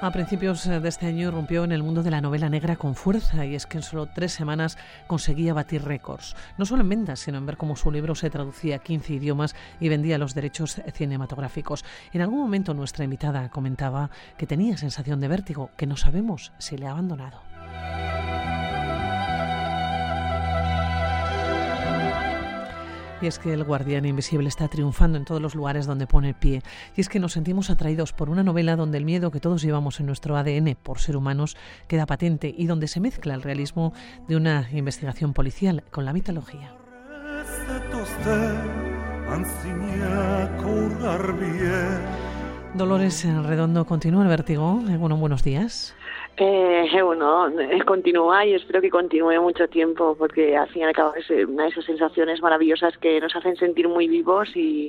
A principios de este año irrumpió en el mundo de la novela negra con fuerza, y es que en solo 3 semanas conseguía batir récords, no solo en ventas, sino en ver cómo su libro se traducía a 15 idiomas y vendía los derechos cinematográficos. En algún momento nuestra invitada comentaba que tenía sensación de vértigo, que no sabemos si le ha abandonado. Y es que El Guardián Invisible está triunfando en todos los lugares donde pone pie. Y es que nos sentimos atraídos por una novela donde el miedo que todos llevamos en nuestro ADN por ser humanos queda patente y donde se mezcla el realismo de una investigación policial con la mitología. Dolores Redondo, continúa el vértigo. Bueno, buenos días. Continúa y espero que continúe mucho tiempo, porque al fin y al cabo es una de esas sensaciones maravillosas que nos hacen sentir muy vivos y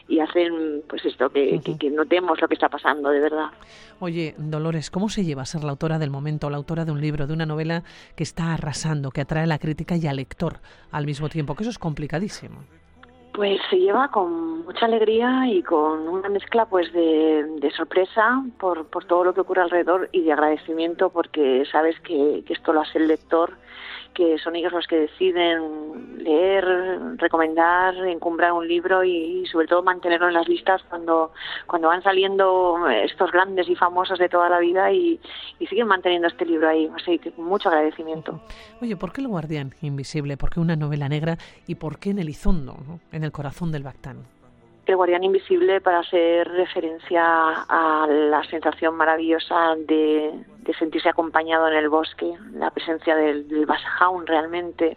hacen pues esto, que notemos lo que está pasando de verdad. Oye, Dolores, ¿cómo se lleva a ser la autora del momento, la autora de un libro, de una novela que está arrasando, que atrae a la crítica y al lector al mismo tiempo? Que eso es complicadísimo. Pues se lleva con mucha alegría y con una mezcla pues de sorpresa por todo lo que ocurre alrededor y de agradecimiento, porque sabes que esto lo hace el lector, que son ellos los que deciden leer, recomendar, encumbrar un libro y sobre todo mantenerlo en las listas cuando van saliendo estos grandes y famosos de toda la vida y siguen manteniendo este libro ahí. Así que mucho agradecimiento. Oye, ¿por qué El Guardián Invisible? ¿Por qué una novela negra? ¿Y por qué en Elizondo, ¿no? En el corazón del Baztán? El Guardián Invisible, para hacer referencia a la sensación maravillosa de sentirse acompañado en el bosque, la presencia del Bashaun realmente,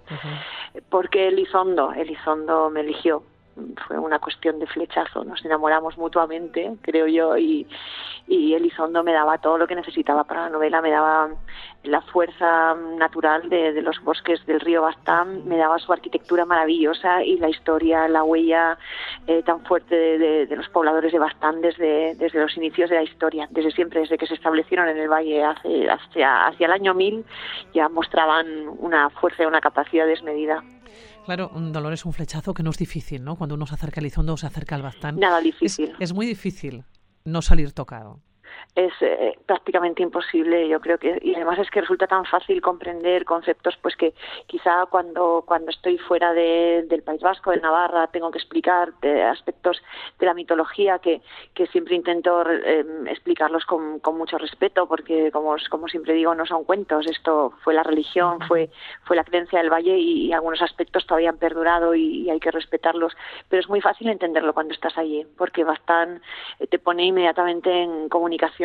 porque Elizondo me eligió. Fue una cuestión de flechazo, nos enamoramos mutuamente, creo yo, y Elizondo me daba todo lo que necesitaba para la novela, me daba la fuerza natural de los bosques del río Baztán, me daba su arquitectura maravillosa y la historia, la huella tan fuerte de los pobladores de Baztán desde los inicios de la historia, desde siempre, desde que se establecieron en el valle hacia el año 1000, ya mostraban una fuerza y una capacidad desmedida. Claro, Dolores, un flechazo que no es difícil, ¿no? Cuando uno se acerca al Elizondo o se acerca al Baztán. Nada difícil. Es muy difícil no salir tocado. Es prácticamente imposible, yo creo que, y además es que resulta tan fácil comprender conceptos pues que quizá cuando estoy fuera del País Vasco, de Navarra, tengo que explicar aspectos de la mitología que siempre intento explicarlos con mucho respeto, porque como siempre digo, no son cuentos, esto fue la religión, fue la creencia del valle y algunos aspectos todavía han perdurado y hay que respetarlos, pero es muy fácil entenderlo cuando estás allí, porque Baztán te pone inmediatamente en comunicación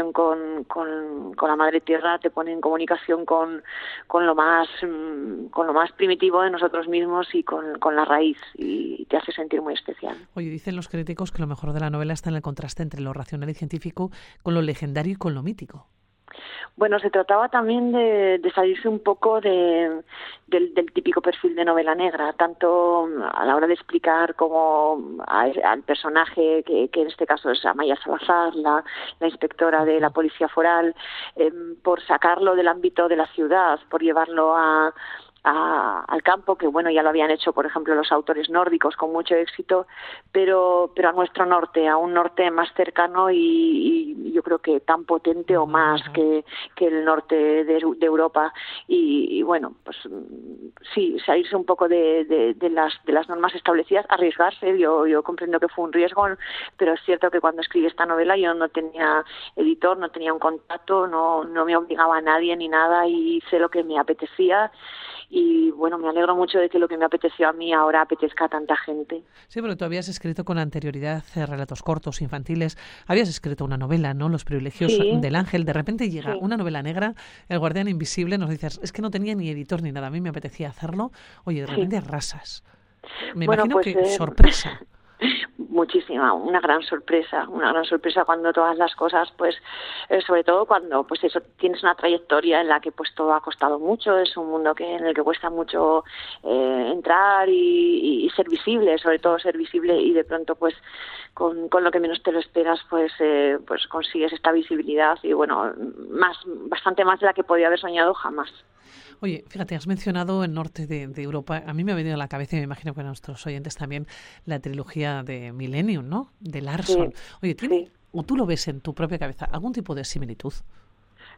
con la madre tierra, te pone en comunicación con lo más primitivo de nosotros mismos y con la raíz, y te hace sentir muy especial. Oye, dicen los críticos que lo mejor de la novela está en el contraste entre lo racional y científico con lo legendario y con lo mítico. Bueno, se trataba también de salirse un poco del típico perfil de novela negra, tanto a la hora de explicar como al personaje, que en este caso es Amaya Salazar, la inspectora de la Policía Foral, por sacarlo del ámbito de la ciudad, por llevarlo al campo, que bueno, ya lo habían hecho por ejemplo los autores nórdicos con mucho éxito, pero a nuestro norte, a un norte más cercano y yo creo que tan potente o más que el norte de Europa, y bueno, pues sí, salirse un poco de las normas establecidas, arriesgarse. Yo comprendo que fue un riesgo, pero es cierto que cuando escribí esta novela yo no tenía editor, no tenía un contacto, no me obligaba a nadie ni nada, y hice lo que me apetecía. Y bueno, me alegro mucho de que lo que me apeteció a mí ahora apetezca a tanta gente. Sí, pero tú habías escrito con anterioridad relatos cortos, infantiles, habías escrito una novela, ¿no? Los privilegios del ángel. De repente llega una novela negra, El Guardián Invisible, nos dices, es que no tenía ni editor ni nada, a mí me apetecía hacerlo. Oye, de repente arrasas. Me imagino pues, que sorpresa. Muchísima, una gran sorpresa cuando todas las cosas, pues sobre todo cuando pues eso, tienes una trayectoria en la que pues todo ha costado mucho, es un mundo en el que cuesta mucho entrar y ser visible, sobre todo ser visible, y de pronto pues con lo que menos te lo esperas pues consigues esta visibilidad y bueno, bastante más de la que podía haber soñado jamás. Oye, fíjate, has mencionado el norte de Europa. A mí me ha venido a la cabeza, y me imagino que a nuestros oyentes también, la trilogía de Millennium, ¿no? De Larsson. Oye, ¿tiene, o tú lo ves en tu propia cabeza, algún tipo de similitud?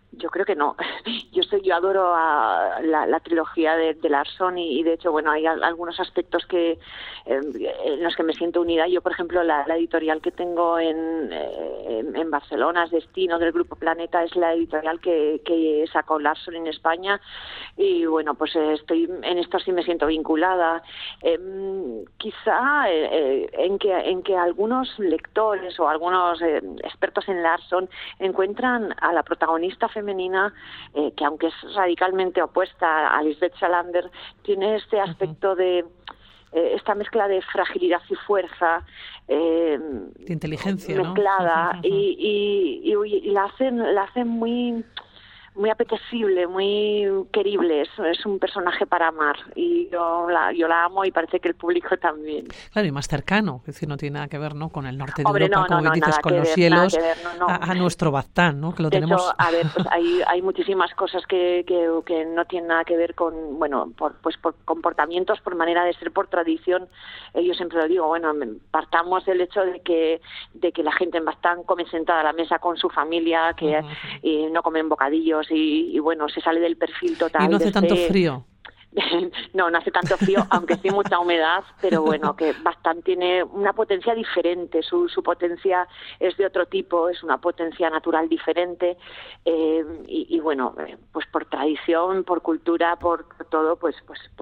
Yo creo que no. Yo adoro la trilogía de Larsson y de hecho, bueno, hay algunos aspectos en los que me siento unida. Yo, por ejemplo, la editorial que tengo en Barcelona, es Destino, del Grupo Planeta, es la editorial que sacó Larsson en España y bueno, pues en esto sí me siento vinculada. Quizá en que algunos lectores o algunos expertos en Larsson encuentran a la protagonista femenina, que aunque es radicalmente opuesta a Lisbeth Salander, tiene este aspecto de esta mezcla de fragilidad y fuerza, de inteligencia, mezclada, ¿no? y la hacen muy apetecible, muy querible. Es un personaje para amar y yo la amo y parece que el público también. Claro, y más cercano, es decir, no tiene nada que ver, ¿no?, con el norte de Hombre, Europa, como bien dices, con los cielos, a nuestro Baztán, ¿no?, que lo tenemos. Hecho, a ver, pues hay muchísimas cosas que no tienen nada que ver con, bueno, por comportamientos, por manera de ser, por tradición. Yo siempre lo digo, bueno, partamos del hecho de que la gente en Baztán come sentada a la mesa con su familia, que y no comen bocadillos y bueno, se sale del perfil total. Y no hace tanto frío. No hace tanto frío, aunque sí mucha humedad, pero bueno, que Baztán tiene una potencia diferente, su potencia es de otro tipo, es una potencia natural diferente, y bueno, pues por tradición, por cultura, por todo, pues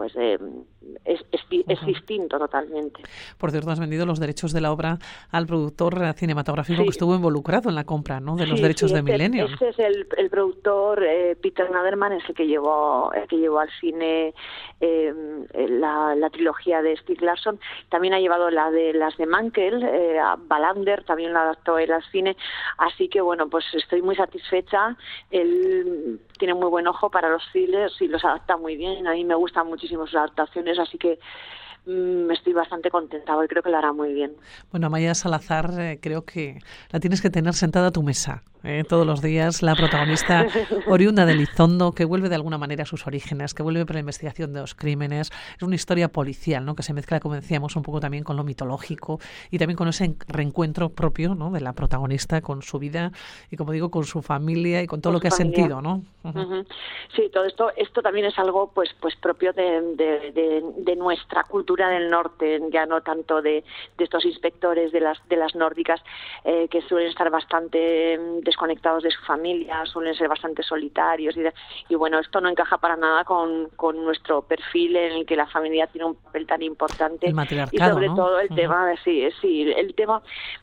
es distinto totalmente. Por cierto, has vendido los derechos de la obra al productor cinematográfico que estuvo involucrado en la compra, ¿no?, de los derechos de Millennium. Este es el productor, Peter Naderman, es el que llevó al cine la trilogía de Stieg Larsson. También ha llevado las de Mankell, Wallander también la adaptó él al cine, así que bueno, pues estoy muy satisfecha. Él tiene muy buen ojo para los thrillers y los adapta muy bien. A mí me gustan muchísimo sus adaptaciones, así que estoy bastante contenta y creo que lo hará muy bien. Bueno, Amaia Salazar, creo que la tienes que tener sentada a tu mesa todos los días, la protagonista oriunda de Elizondo, que vuelve de alguna manera a sus orígenes, que vuelve por la investigación de los crímenes. Es una historia policial, ¿no?, que se mezcla, como decíamos, un poco también con lo mitológico y también con ese reencuentro propio, ¿no?, de la protagonista con su vida y, como digo, con su familia y con todo lo que ha sentido, ¿no? Sí, todo esto también es algo pues propio de nuestra cultura del norte, ya no tanto de estos inspectores de las nórdicas, que suelen estar bastante desconectados de su familia, suelen ser bastante solitarios y bueno, esto no encaja para nada con nuestro perfil en el que la familia tiene un papel tan importante. El matriarcado, y sobre ¿no? todo el tema, sí, el tema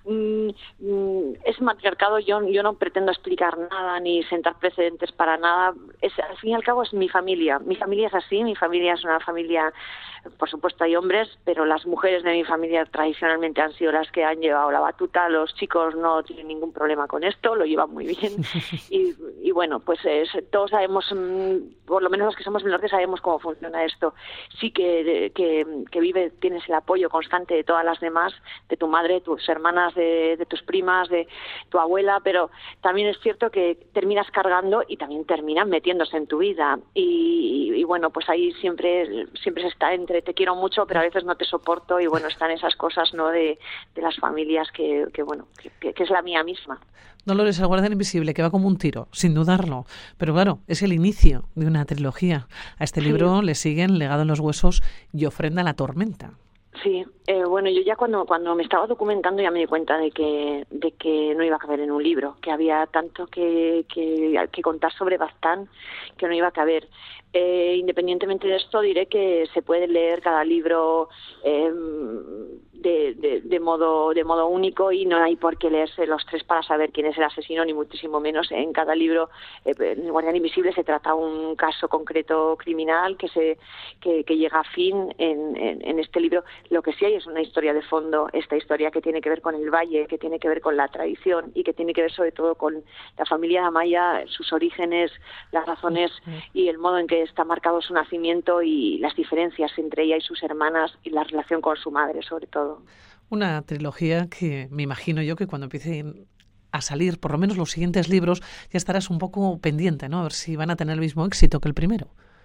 es matriarcado. Yo no pretendo explicar nada ni sentar precedentes para nada. Al fin y al cabo es mi familia es así, mi familia es una familia, por supuesto hay hombres, pero las mujeres de mi familia tradicionalmente han sido las que han llevado la batuta. Los chicos no tienen ningún problema con esto, lo llevan muy bien y bueno, pues todos sabemos, por lo menos los que somos del norte sabemos cómo funciona esto. Sí que tienes el apoyo constante de todas las demás, de tu madre, tus hermanas, de tus primas, de tu abuela, pero también es cierto que terminas cargando y también terminan metiéndose en tu vida y bueno, pues ahí siempre se está entre te quiero mucho pero a veces no te soporto y bueno, están esas cosas, ¿no?, de las familias que es la mía misma. Dolores, el guardián invisible, que va como un tiro, sin dudarlo. Pero claro, es el inicio de una trilogía. A este libro le siguen Legado en los huesos y Ofrenda a la tormenta. Sí, bueno, yo ya cuando me estaba documentando ya me di cuenta de que no iba a caber en un libro, que había tanto que contar sobre Baztán que no iba a caber. Independientemente de esto, diré que se puede leer cada libro de modo único y no hay por qué leerse los tres para saber quién es el asesino, ni muchísimo menos. En cada libro, en Guardián Invisible, se trata un caso concreto criminal que llega a fin. En este libro lo que sí hay es una historia de fondo, esta historia que tiene que ver con el valle, que tiene que ver con la tradición y que tiene que ver sobre todo con la familia de Amaia, sus orígenes, las razones y el modo en que está marcado su nacimiento y las diferencias entre ella y sus hermanas y la relación con su madre, sobre todo. Una trilogía que me imagino yo que cuando empiece a salir, por lo menos los siguientes libros, ya estarás un poco pendiente, ¿no?, a ver si van a tener el mismo éxito que el primero.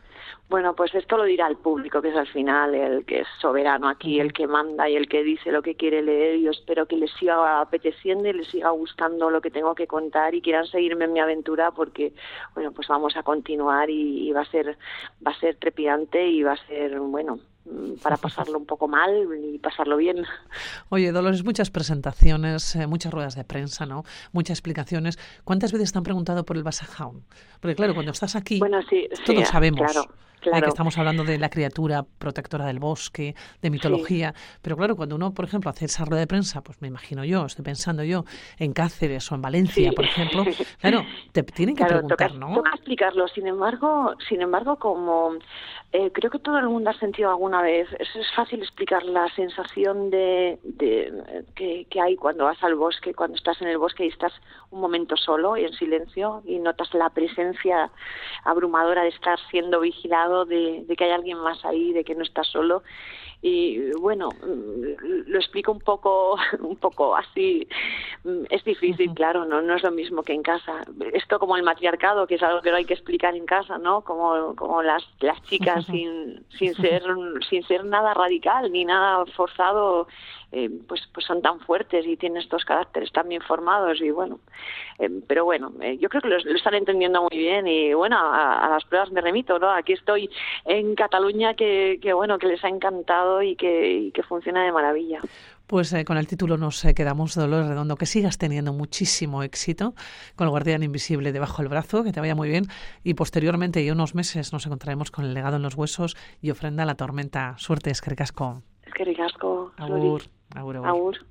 Bueno, pues esto lo dirá el público, que es al final el que es soberano aquí, el que manda y el que dice lo que quiere leer. Yo espero que les siga apeteciendo y les siga gustando lo que tengo que contar y quieran seguirme en mi aventura, porque, bueno, pues vamos a continuar y va a ser trepidante y va a ser, bueno, para pasarlo un poco mal y pasarlo bien. Oye, Dolores, muchas presentaciones, muchas ruedas de prensa, ¿no? Muchas explicaciones. ¿Cuántas veces te han preguntado por el Bassethound? Porque claro, cuando estás aquí, bueno, sí, todos sabemos claro. que estamos hablando de la criatura protectora del bosque, de mitología, pero claro, cuando uno, por ejemplo, hace esa rueda de prensa, pues me imagino yo, estoy pensando yo, en Cáceres o en Valencia, por ejemplo, claro, te tienen que preguntar, ¿no? Toca explicarlo. Sin embargo, como creo que todo el mundo ha sentido alguna vez, es fácil explicar la sensación de que hay cuando vas al bosque, cuando estás en el bosque y estás un momento solo y en silencio y notas la presencia abrumadora de estar siendo vigilado, de que hay alguien más ahí, de que no estás solo. Y bueno, lo explico un poco así. Es difícil, claro, no es lo mismo que en casa. Esto como el matriarcado, que es algo que no hay que explicar en casa, ¿no? Como las chicas sin ser nada radical ni nada forzado, pues son tan fuertes y tienen estos caracteres tan bien formados y bueno, pero bueno, yo creo que lo están entendiendo muy bien y bueno, a las pruebas me remito, ¿no? Aquí estoy en Cataluña que bueno, que les ha encantado y que funciona de maravilla. Pues con el título nos quedamos, Dolores Redondo. Que sigas teniendo muchísimo éxito con El Guardián Invisible debajo del brazo, que te vaya muy bien. Y posteriormente, y unos meses, nos encontraremos con El legado en los huesos y Ofrenda a la tormenta. Suerte, eskerrik asko. Eskerrik asko. Agur. Agur. Agur.